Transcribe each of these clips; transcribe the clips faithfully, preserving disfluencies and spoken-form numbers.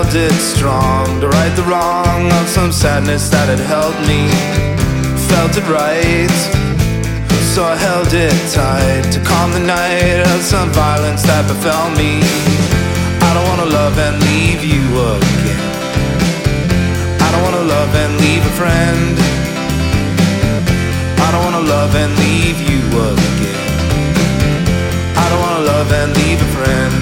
held it strong to right the wrong of some sadness that had held me. Felt it right, so I held it tight to calm the night of some violence that befell me. I don't wanna love and leave you again. I don't wanna love and leave a friend. I don't wanna love and leave you again. I don't wanna love and leave a friend.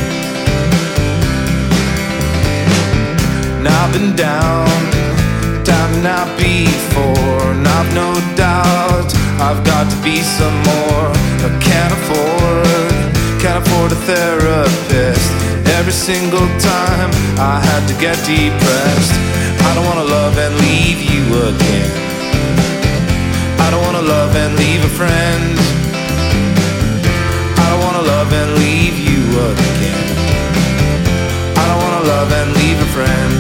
And I've been down, down and out before, and I've no doubt I've got to be some more. I can't afford, can't afford a therapist. Every single time I had to get depressed. I don't wanna love and leave you again. I don't wanna love and leave a friend. I don't wanna love and leave you again. I don't wanna love and leave a friend.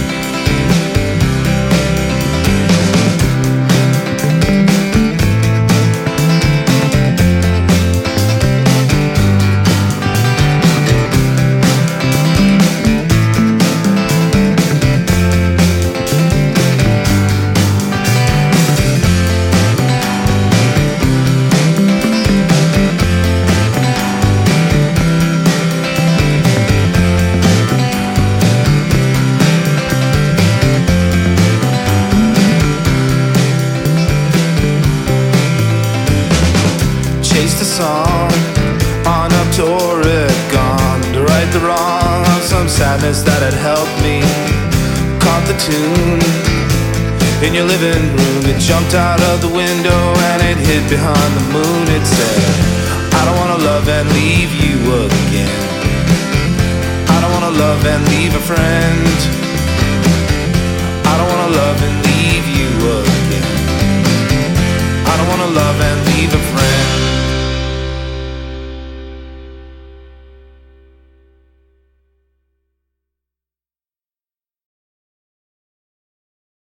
Chased a song on up to Oregon to right the wrong of some sadness that had helped me. Caught the tune in your living room. It jumped out of the window and it hid behind the moon. It said, I don't wanna love and leave you again. I don't wanna love and leave a friend.